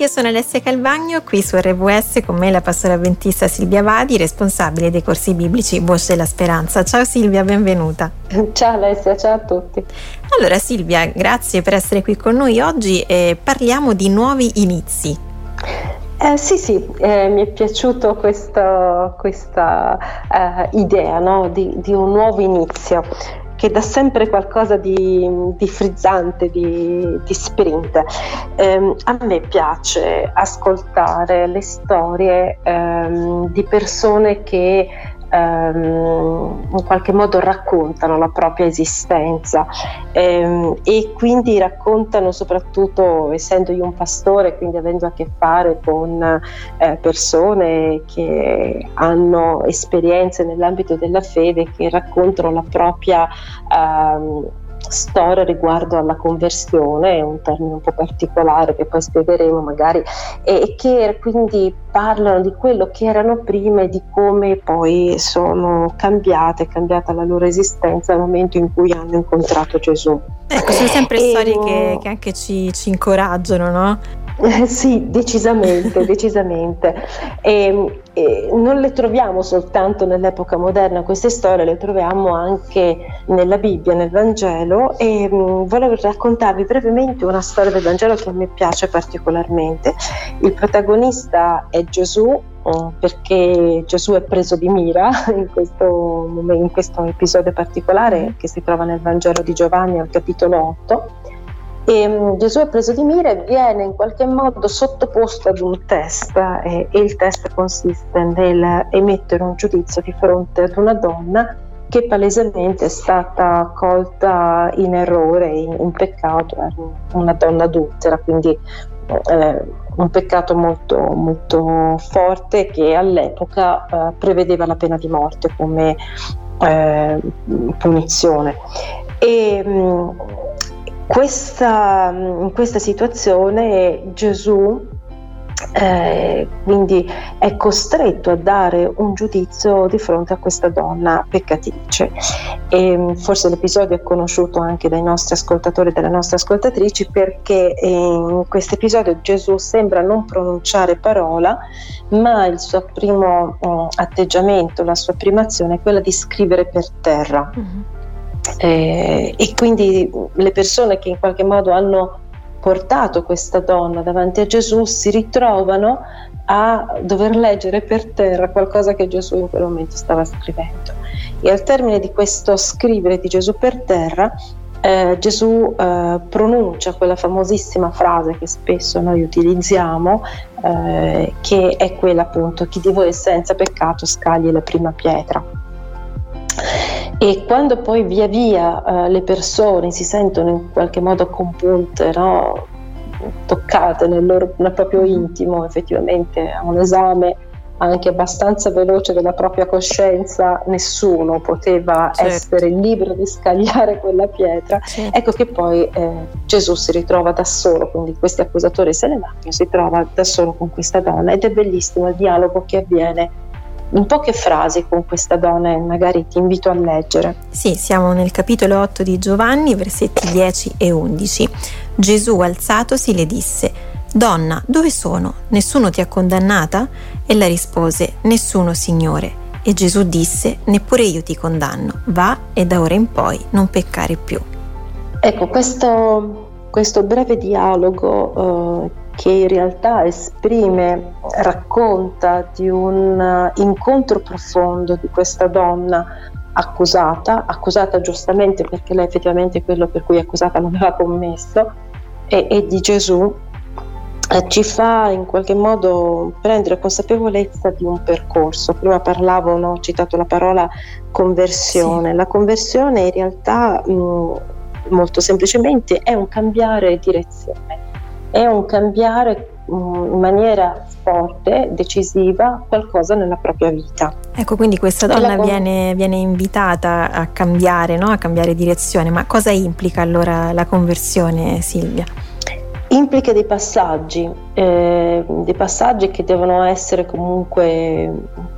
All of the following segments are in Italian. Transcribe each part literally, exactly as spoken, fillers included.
Io sono Alessia Calvagno, qui su R W S con me la pastora avventista Silvia Vadi, responsabile dei corsi biblici Voce della Speranza. Ciao Silvia, benvenuta. Ciao Alessia, ciao a tutti. Allora Silvia, grazie per essere qui con noi oggi e parliamo di nuovi inizi. Eh, sì, sì, eh, mi è piaciuto questo, questa eh, idea, no? di, di un nuovo inizio, che dà sempre qualcosa di, di frizzante, di, di sprint. Eh, a me piace ascoltare le storie ehm, di persone che ehm, in qualche modo raccontano la propria esistenza ehm, e quindi raccontano, soprattutto essendo io un pastore, quindi avendo a che fare con eh, persone che hanno esperienze nell'ambito della fede, che raccontano la propria ehm, storia riguardo alla conversione, è un termine un po' particolare che poi spiegheremo magari, e che quindi parlano di quello che erano prima e di come poi sono cambiate, è cambiata la loro esistenza al momento in cui hanno incontrato Gesù. Ecco, sono sempre e, storie che, che anche ci, ci incoraggiano, no? Eh, sì, decisamente, decisamente. E, e non le troviamo soltanto nell'epoca moderna, queste storie le troviamo anche nella Bibbia, nel Vangelo, e mh, volevo raccontarvi brevemente una storia del Vangelo che a me piace particolarmente. Il protagonista è Gesù, perché Gesù è preso di mira in questo, in questo episodio particolare che si trova nel Vangelo di Giovanni al capitolo otto. E um, Gesù è preso di mira e viene in qualche modo sottoposto ad un test eh, e il test consiste nel emettere un giudizio di fronte ad una donna che palesemente è stata colta in errore, in, in peccato, era una donna adultera, quindi eh, un peccato molto, molto forte che all'epoca eh, prevedeva la pena di morte come eh, punizione. E, mh, Questa, in questa situazione Gesù eh, quindi è costretto a dare un giudizio di fronte a questa donna peccatrice. E forse l'episodio è conosciuto anche dai nostri ascoltatori e dalle nostre ascoltatrici, perché in questo episodio Gesù sembra non pronunciare parola, ma il suo primo uh, atteggiamento, la sua prima azione è quella di scrivere per terra. Mm-hmm. Eh, e quindi le persone che in qualche modo hanno portato questa donna davanti a Gesù si ritrovano a dover leggere per terra qualcosa che Gesù in quel momento stava scrivendo, e al termine di questo scrivere di Gesù per terra eh, Gesù eh, pronuncia quella famosissima frase che spesso noi utilizziamo, eh, che è quella appunto: chi di voi è senza peccato scagli la prima pietra. E quando poi via via uh, le persone si sentono in qualche modo compunte, no? toccate nel, loro, nel proprio intimo, effettivamente a un esame anche abbastanza veloce della propria coscienza, nessuno poteva certo. essere libero di scagliare quella pietra, certo. ecco che poi eh, Gesù si ritrova da solo, quindi questi accusatori se ne vanno, si trova da solo con questa donna, ed è bellissimo il dialogo che avviene in poche frasi con questa donna, e magari ti invito a leggere. Sì, siamo nel capitolo otto di Giovanni, versetti dieci e undici. Gesù, alzatosi, le disse: Donna, dove sono? Nessuno ti ha condannata? Ella rispose: Nessuno, Signore. E Gesù disse: Neppure io ti condanno. Va e da ora in poi non peccare più. Ecco, questo, questo breve dialogo eh, che in realtà esprime, racconta di un incontro profondo di questa donna accusata, accusata giustamente perché lei effettivamente quello per cui è accusata non aveva commesso, e, e di Gesù, eh, ci fa in qualche modo prendere consapevolezza di un percorso. Prima parlavo, no, ho citato la parola conversione. Sì. La conversione in realtà mh, molto semplicemente è un cambiare direzione. È un cambiare in maniera forte, decisiva, qualcosa nella propria vita. Ecco, quindi questa donna con... viene, viene invitata a cambiare, no? A cambiare direzione. Ma cosa implica allora la conversione, Silvia? Implica dei passaggi, eh, dei passaggi che devono essere comunque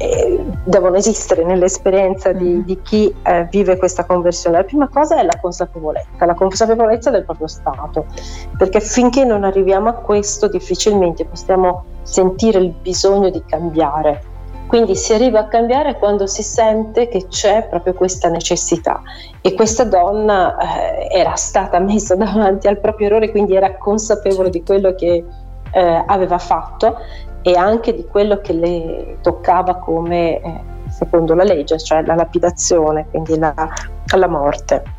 eh, devono esistere nell'esperienza di, di chi eh, vive questa conversione. La prima cosa è la consapevolezza, la consapevolezza del proprio stato, perché finché non arriviamo a questo difficilmente possiamo sentire il bisogno di cambiare. Quindi si arriva a cambiare quando si sente che c'è proprio questa necessità, e questa donna eh, era stata messa davanti al proprio errore, quindi era consapevole di quello che eh, aveva fatto e anche di quello che le toccava come eh, secondo la legge, cioè la lapidazione, quindi la, la morte.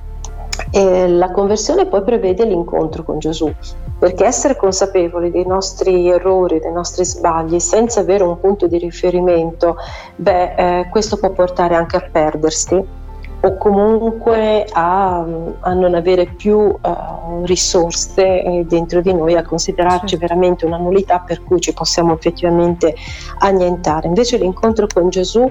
E la conversione poi prevede l'incontro con Gesù, perché essere consapevoli dei nostri errori, dei nostri sbagli, senza avere un punto di riferimento, beh, eh, questo può portare anche a perdersi, o comunque a, a non avere più uh, risorse eh, dentro di noi, a considerarci sì. veramente una nullità per cui ci possiamo effettivamente annientare. Invece l'incontro con Gesù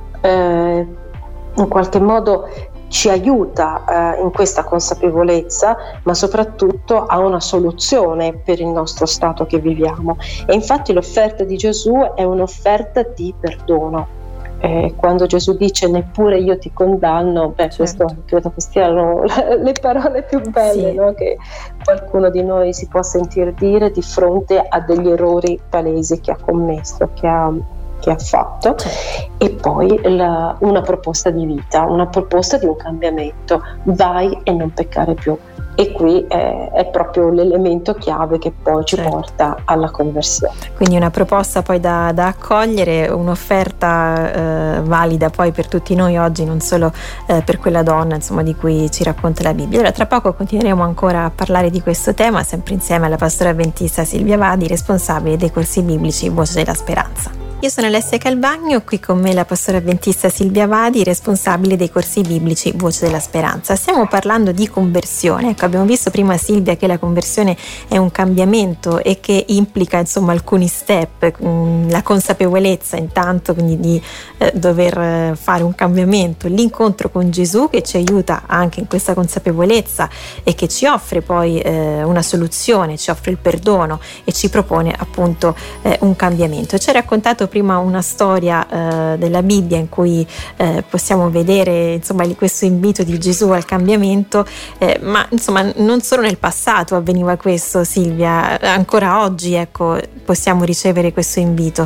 eh, in qualche modo ci aiuta eh, in questa consapevolezza, ma soprattutto a una soluzione per il nostro stato che viviamo. E infatti l'offerta di Gesù è un'offerta di perdono. Eh, quando Gesù dice neppure io ti condanno, beh, certo. questo credo che siano le parole più belle, sì. no? Che qualcuno di noi si può sentir dire di fronte a degli errori palesi che ha commesso, che ha, che ha fatto. E poi la, una proposta di vita, una proposta di un cambiamento: vai e non peccare più. E qui è, è proprio l'elemento chiave che poi ci certo. porta alla conversione. Quindi una proposta poi da, da accogliere, un'offerta eh, valida poi per tutti noi oggi, non solo eh, per quella donna, insomma, di cui ci racconta la Bibbia. Ora tra poco continueremo ancora a parlare di questo tema, sempre insieme alla pastora avventista Silvia Vadi, responsabile dei corsi biblici Voce della Speranza. Io sono Alessia Calvagno, qui con me la pastora avventista Silvia Vadi, responsabile dei corsi biblici Voce della Speranza. Stiamo parlando di conversione. Ecco, abbiamo visto prima, Silvia, che la conversione è un cambiamento e che implica insomma alcuni step, mh, la consapevolezza intanto, quindi di eh, dover fare un cambiamento, l'incontro con Gesù che ci aiuta anche in questa consapevolezza e che ci offre poi eh, una soluzione, ci offre il perdono e ci propone appunto eh, un cambiamento. Ci ha raccontato prima una storia eh, della Bibbia in cui eh, possiamo vedere insomma questo invito di Gesù al cambiamento, eh, ma insomma non solo nel passato avveniva questo, Silvia, ancora oggi ecco possiamo ricevere questo invito.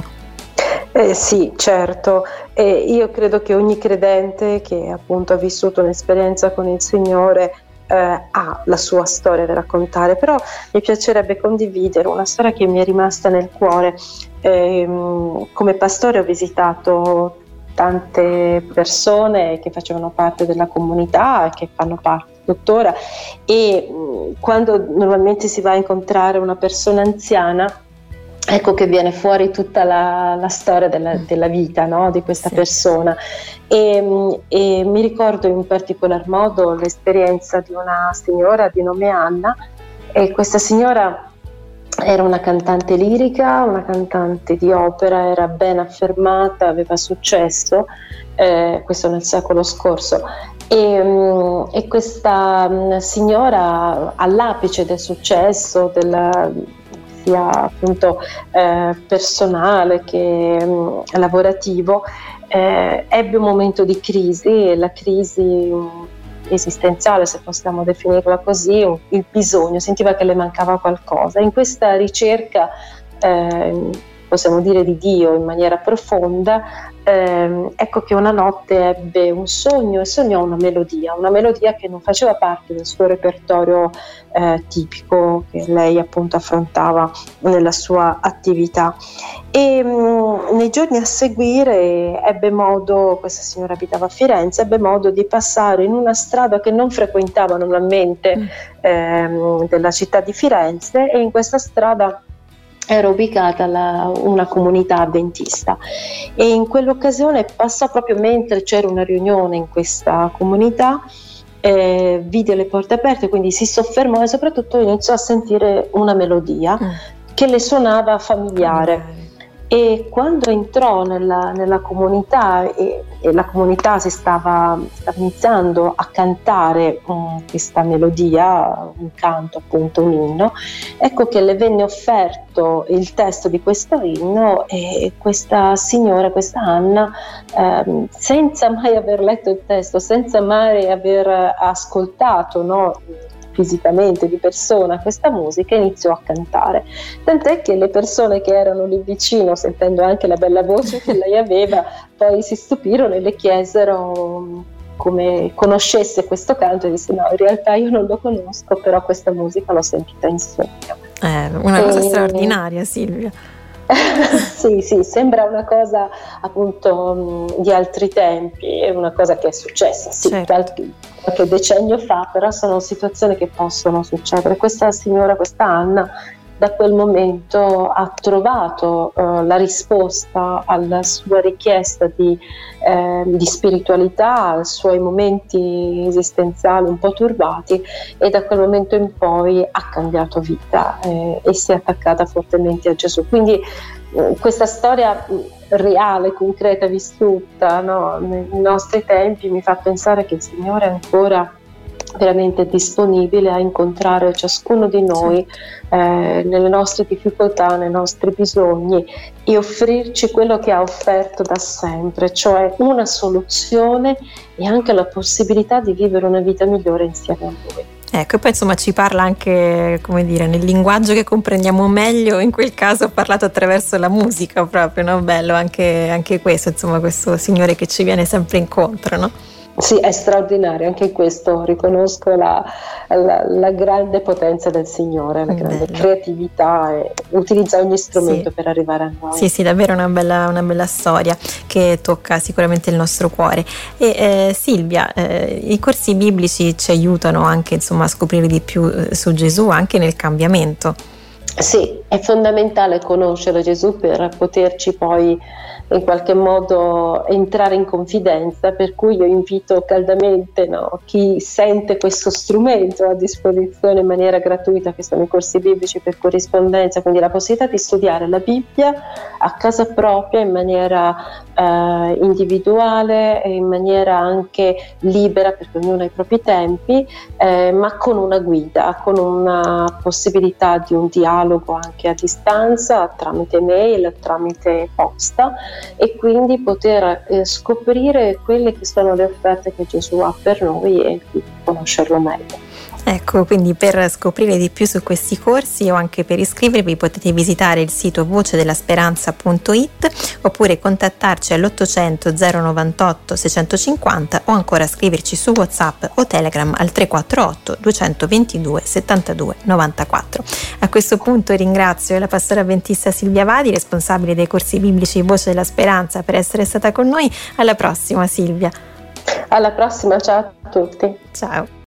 Eh sì, certo, e io credo che ogni credente che appunto ha vissuto un'esperienza con il Signore eh, ha la sua storia da raccontare, però mi piacerebbe condividere una storia che mi è rimasta nel cuore. Eh, come pastore ho visitato tante persone che facevano parte della comunità, che fanno parte tuttora, e mh, quando normalmente si va a incontrare una persona anziana, ecco che viene fuori tutta la, la storia della, della vita, no? Di questa sì. persona, e, e mi ricordo in particolar modo l'esperienza di una signora di nome Anna, e questa signora era una cantante lirica, una cantante di opera, era ben affermata, aveva successo, eh, questo nel secolo scorso, e, um, e questa um, signora all'apice del successo, della, sia appunto eh, personale che um, lavorativo, eh, ebbe un momento di crisi, e la crisi um, esistenziale, se possiamo definirla così, il bisogno, sentiva che le mancava qualcosa. In questa ricerca, eh, possiamo dire di Dio in maniera profonda, eh, ecco che una notte ebbe un sogno e sognò una melodia, una melodia che non faceva parte del suo repertorio eh, tipico che lei appunto affrontava nella sua attività. E mh, nei giorni a seguire ebbe modo, questa signora abitava a Firenze, ebbe modo di passare in una strada che non frequentava normalmente mm. ehm, della città di Firenze, e in questa strada era ubicata la, una comunità avventista, e in quell'occasione passò proprio mentre c'era una riunione in questa comunità, eh, vide le porte aperte, quindi si soffermò e soprattutto iniziò a sentire una melodia mm. che le suonava familiare. Mm. e quando entrò nella, nella comunità e, e la comunità si stava, stava iniziando a cantare um, questa melodia, un canto appunto, un inno, ecco che le venne offerto il testo di questo inno e questa signora, questa Anna, ehm, senza mai aver letto il testo, senza mai aver ascoltato, no, fisicamente di persona questa musica, iniziò a cantare, tant'è che le persone che erano lì vicino, sentendo anche la bella voce che lei aveva, poi si stupirono e le chiesero come conoscesse questo canto e disse: no, in realtà io non lo conosco, però questa musica l'ho sentita in sogno. Eh, una cosa e... straordinaria, Silvia. Sì, sì, sembra una cosa appunto di altri tempi, è una cosa che è successa, sì, certo. qualche, qualche decennio fa, però sono situazioni che possono succedere. Questa signora, questa Anna, da quel momento ha trovato uh, la risposta alla sua richiesta di, eh, di spiritualità, ai suoi momenti esistenziali un po' turbati, e da quel momento in poi ha cambiato vita eh, e si è attaccata fortemente a Gesù. Quindi eh, questa storia reale, concreta, vissuta, no, nei nostri tempi, mi fa pensare che il Signore è ancora veramente disponibile a incontrare ciascuno di noi eh, nelle nostre difficoltà, nei nostri bisogni, e offrirci quello che ha offerto da sempre, cioè una soluzione e anche la possibilità di vivere una vita migliore insieme a Lui. Ecco, e poi insomma ci parla anche, come dire, nel linguaggio che comprendiamo meglio. In quel caso ha parlato attraverso la musica proprio, no? Bello anche, anche questo, insomma, questo Signore che ci viene sempre incontro, no? Sì, è straordinario, anche in questo riconosco la, la, la grande potenza del Signore, la grande Bello. creatività, e utilizza ogni strumento sì. per arrivare a noi. Sì, sì, davvero una bella, una bella storia che tocca sicuramente il nostro cuore. E eh, Silvia, eh, i corsi biblici ci aiutano anche, insomma, a scoprire di più eh, su Gesù, anche nel cambiamento. Sì, è fondamentale conoscere Gesù per poterci poi in qualche modo entrare in confidenza, per cui io invito caldamente, no, chi sente questo strumento a disposizione in maniera gratuita, che sono i corsi biblici per corrispondenza, quindi la possibilità di studiare la Bibbia a casa propria in maniera eh, individuale e in maniera anche libera, perché ognuno ha i propri tempi, eh, ma con una guida, con una possibilità di un dialogo anche a distanza, tramite mail, tramite posta, e quindi poter eh, scoprire quelle che sono le offerte che Gesù ha per noi e conoscerlo meglio. Ecco, quindi per scoprire di più su questi corsi o anche per iscrivervi potete visitare il sito voce della speranza punto it oppure contattarci all'ottocento zero novantotto seicentocinquanta o ancora scriverci su WhatsApp o Telegram al tre quattro otto duecentoventidue settantadue novantaquattro. A questo punto ringrazio la pastora avventista Silvia Vadi, responsabile dei corsi biblici Voce della Speranza, per essere stata con noi. Alla prossima, Silvia. Alla prossima, ciao a tutti. Ciao.